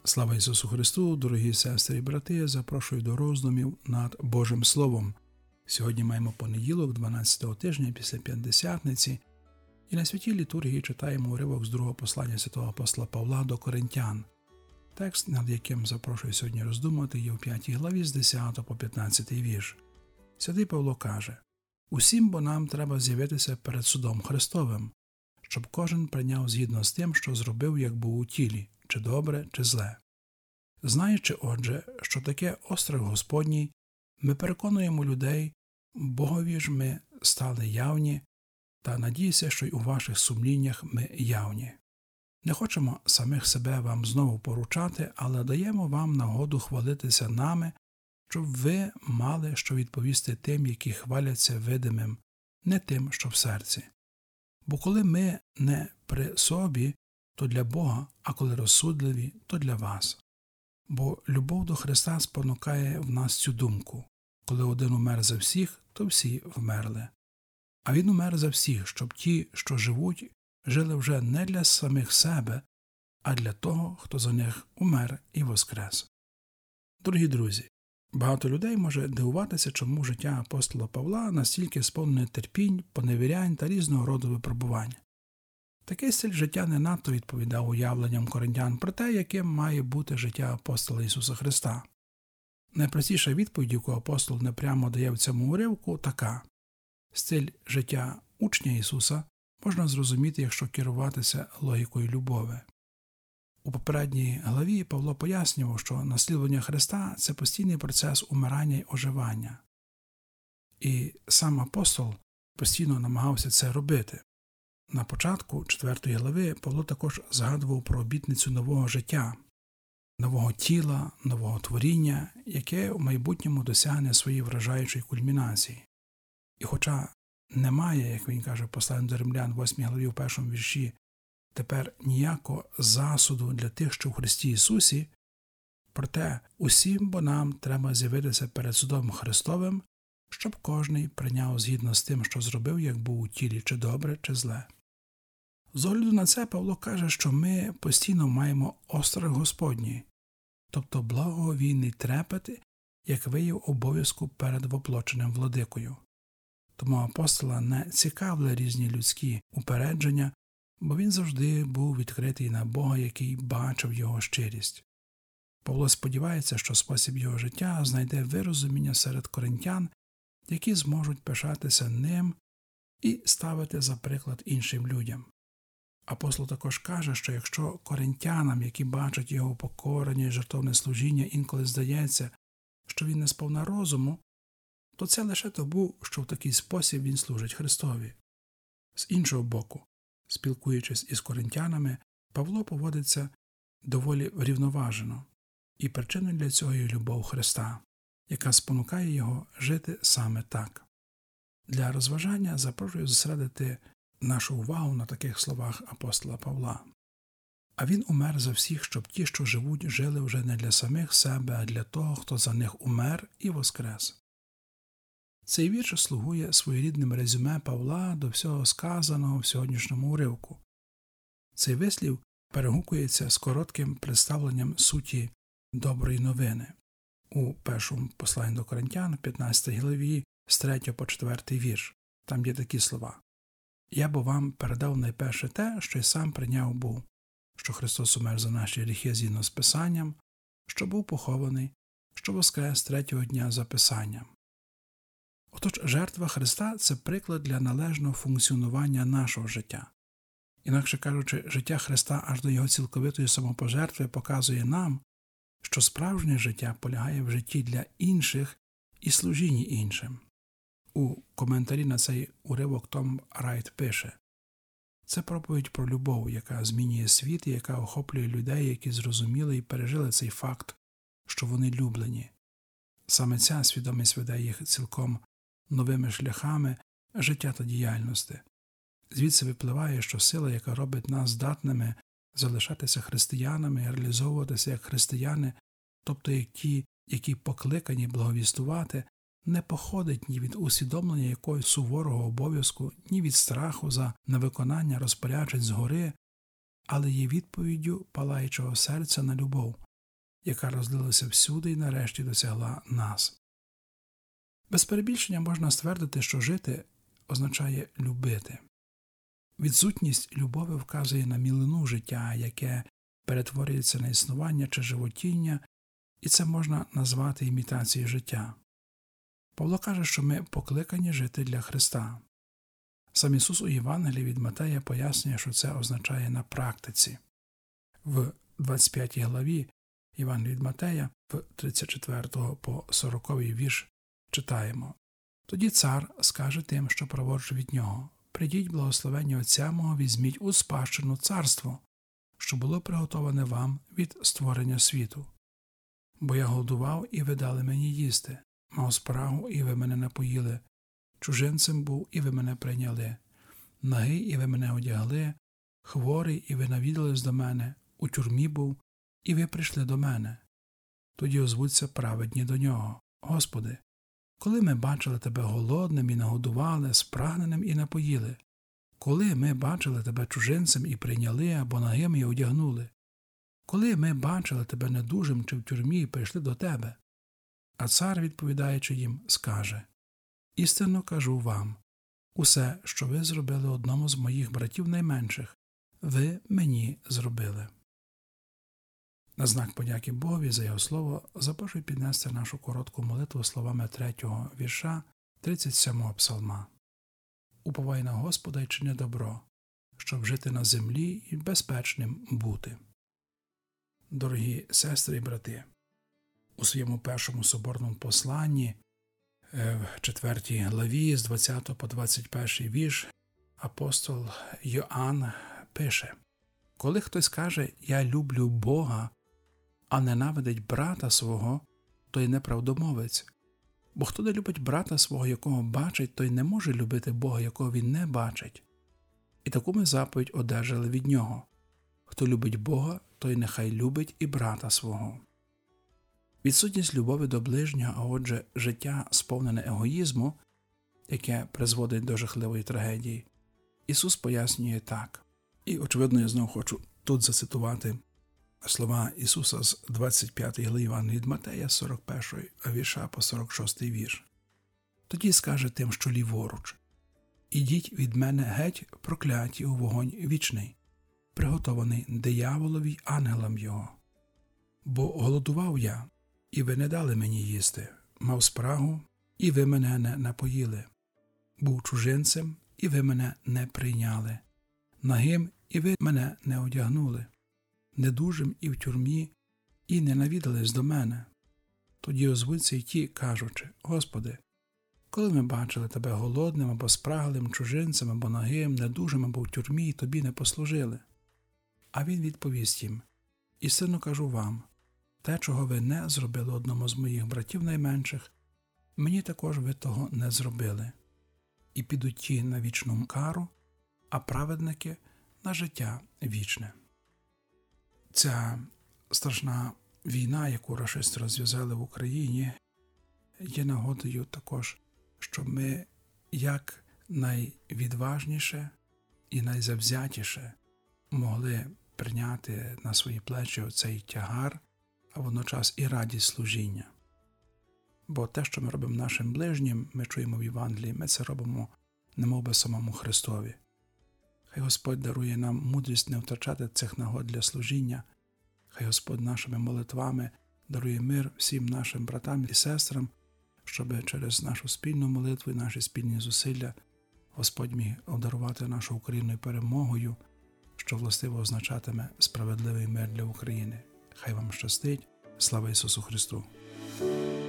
Слава Ісусу Христу, дорогі сестри і брати, запрошую до роздумів над Божим Словом. Сьогодні маємо понеділок, 12-го тижня після П'ятдесятниці, і на святій літургії читаємо уривок з другого послання святого апостола Павла до Коринтян. Текст, над яким запрошую сьогодні роздумати, є в 5 главі з 10 по 15 вірш. Святий Павло каже: «Усім бо нам треба з'явитися перед судом Христовим, щоб кожен прийняв згідно з тим, що зробив, як був у тілі, чи добре, чи зле. Знаючи, отже, що таке острах Господній, ми переконуємо людей, Богові ж ми стали явні, та надіюся, що й у ваших сумліннях ми явні. Не хочемо самих себе вам знову поручати, але даємо вам нагоду хвалитися нами, щоб ви мали що відповісти тим, які хваляться видимим, не тим, що в серці. Бо коли ми не при собі, то для Бога, а коли розсудливі, то для вас. Бо любов до Христа спонукає в нас цю думку: коли один умер за всіх, то всі вмерли. А Він умер за всіх, щоб ті, що живуть, жили вже не для самих себе, а для того, хто за них умер і воскрес». Дорогі друзі, багато людей може дивуватися, чому життя апостола Павла настільки сповнене терпінь, поневірянь та різного роду випробувань. Такий стиль життя не надто відповідав уявленням коринтян про те, яким має бути життя апостола Ісуса Христа. Найпростіша відповідь, яку апостол непрямо дає в цьому уривку, така: стиль життя учня Ісуса можна зрозуміти, якщо керуватися логікою любові. У попередній главі Павло пояснював, що наслідування Христа – це постійний процес умирання й оживання. І сам апостол постійно намагався це робити. На початку 4 глави Павло також згадував про обітницю нового життя, нового тіла, нового творіння, яке в майбутньому досягне своєї вражаючої кульмінації. І хоча немає, як він каже в посланні до Римлян, 8 главі, в 1 вірші, тепер ніякого засуду для тих, що в Христі Ісусі, проте усім бо нам треба з'явитися перед судом Христовим, щоб кожний прийняв згідно з тим, що зробив, як був у тілі, чи добре, чи зле. З огляду на це Павло каже, що ми постійно маємо острах Господній, тобто благоговійний трепет, як вияв обов'язку перед воплоченим владикою. Тому апостола не цікавили різні людські упередження, бо він завжди був відкритий на Бога, який бачив його щирість. Павло сподівається, що спосіб його життя знайде вирозуміння серед коринтян, які зможуть пишатися ним і ставити за приклад іншим людям. Апостол також каже, що якщо коринтянам, які бачать його упокорення і жертовне служіння, інколи здається, що він не сповна розуму, то це лише тому, що в такий спосіб він служить Христові. З іншого боку, спілкуючись із коринтянами, Павло поводиться доволі врівноважено, і причиною для цього є любов Христа, яка спонукає його жити саме так. Для розважання запрошую зосередити нашу увагу на таких словах апостола Павла. «А він умер за всіх, щоб ті, що живуть, жили вже не для самих себе, а для того, хто за них умер і воскрес». Цей вірш слугує своєрідним резюме Павла до всього сказаного в сьогоднішньому уривку. Цей вислів перегукується з коротким представленням суті доброї новини. У першому посланні до Коринтян, 15 главі, з 3 по 4 вірш. Там є такі слова: «Я бо вам передав найперше те, що й сам прийняв був, що Христос умер за наші гріхи згідно з Писанням, що був похований, що воскрес третього дня за Писанням». Отож, жертва Христа – це приклад для належного функціонування нашого життя. Інакше кажучи, життя Христа аж до його цілковитої самопожертви показує нам, що справжнє життя полягає в житті для інших і служінні іншим. У коментарі на цей уривок Том Райт пише: «Це проповідь про любов, яка змінює світ і яка охоплює людей, які зрозуміли і пережили цей факт, що вони люблені. Саме ця свідомість веде їх цілком новими шляхами життя та діяльності. Звідси випливає, що сила, яка робить нас здатними залишатися християнами і реалізовуватися як християни, тобто як ті, які покликані благовістувати, не походить ні від усвідомлення якогось суворого обов'язку, ні від страху за невиконання розпоряджень згори, але є відповіддю палаючого серця на любов, яка розлилася всюди і нарешті досягла нас. Без перебільшення можна ствердити, що жити означає любити. Відсутність любові вказує на мілину життя, яке перетворюється на існування чи животіння, і це можна назвати імітацією життя. Павло каже, що ми покликані жити для Христа. Сам Ісус у Євангелії від Матея пояснює, що це означає на практиці. В 25 главі Євангелії від Матея, в 34 по 40 вірш читаємо: «Тоді цар скаже тим, що праворуч від нього: прийдіть, благословенні Отця мого, візьміть у спадщину царство, що було приготоване вам від створення світу. Бо я голодував, і ви дали мені їсти, мав спрагу, і ви мене напоїли, чужинцем був, і ви мене прийняли, нагий, і ви мене одягли, хворий, і ви навідались до мене, у тюрмі був, і ви прийшли до мене». Тоді озвуться праведні до нього: «Господи, коли ми бачили Тебе голодним і нагодували, спрагненим і напоїли? Коли ми бачили Тебе чужинцем і прийняли, або нагим і одягнули? Коли ми бачили Тебе недужим чи в тюрмі і прийшли до Тебе?» А цар, відповідаючи їм, скаже: «Істинно кажу вам, усе, що ви зробили одному з моїх братів найменших, ви мені зробили». На знак подяки Богові за Його слово запрошую піднести нашу коротку молитву словами 3-го вірша 37-го псалма. «Уповай на Господа й чини добро, щоб жити на землі і безпечним бути». Дорогі сестри і брати, у своєму першому соборному посланні, в 4 главі, з 20 по 21 вірш, апостол Йоанн пише: «Коли хтось каже: я люблю Бога, а ненавидить брата свого, той неправдомовець. Бо хто не любить брата свого, якого бачить, той не може любити Бога, якого він не бачить. І таку ми заповідь одержали від нього: хто любить Бога, той нехай любить і брата свого». Відсутність любові до ближнього, а отже життя сповнене егоїзму, яке призводить до жахливої трагедії, Ісус пояснює так. І, очевидно, я знову хочу тут зацитувати слова Ісуса з 25 глави Євангелія від Матея, 41 вірша по 46 вірш. «Тоді скаже тим, що ліворуч: ідіть від мене геть, прокляті, у вогонь вічний, приготований дияволові й ангелам його. Бо голодував я, і ви не дали мені їсти, мав спрагу, і ви мене не напоїли, був чужинцем, і ви мене не прийняли, нагим, і ви мене не одягнули, недужим і в тюрмі, і не навідались до мене». Тоді озвуться й ті, кажучи: «Господи, коли ми бачили Тебе голодним або спраглим, чужинцем або нагим, недужим або в тюрмі, і Тобі не послужили?» А він відповість їм: «Істинно кажу вам, те, чого ви не зробили одному з моїх братів найменших, мені також ви того не зробили. І підуть ті на вічну кару, а праведники – на життя вічне». Ця страшна війна, яку рашисти розв'язали в Україні, є нагодою також, щоб ми як найвідважніше і найзавзятіше могли прийняти на свої плечі оцей тягар, а водночас і радість служіння. Бо те, що ми робимо нашим ближнім, ми чуємо в Євангелії, ми це робимо немов би самому Христові. Хай Господь дарує нам мудрість не втрачати цих нагод для служіння. Хай Господь нашими молитвами дарує мир всім нашим братам і сестрам, щоб через нашу спільну молитву і наші спільні зусилля Господь міг одарувати нашу Україну перемогою, що властиво означатиме справедливий мир для України. Хай вам щастить. Слава Ісусу Христу!